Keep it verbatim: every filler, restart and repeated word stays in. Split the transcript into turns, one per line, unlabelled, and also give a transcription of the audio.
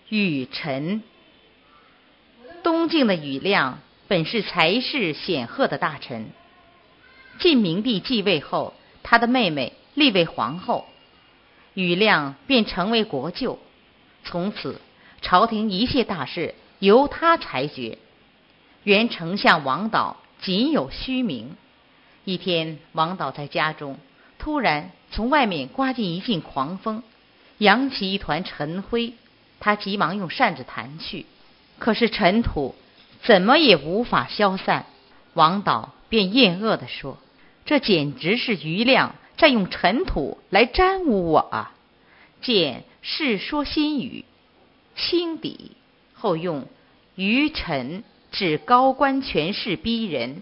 雨臣。东晋的庾亮本是才识显赫的大臣，晋明帝继位后，他的妹妹立为皇后，庾亮便成为国舅，从此朝廷一切大事由他裁决。原丞相王导仅有虚名。一天，王导在家中，突然从外面刮进一阵狂风，扬起一团尘灰，他急忙用扇子弹去，可是尘土怎么也无法消散。王导便厌恶地说：“这简直是庾亮在用尘土来沾污我啊！”见《世说新语》轻敌，后用于臣指高官权势逼人，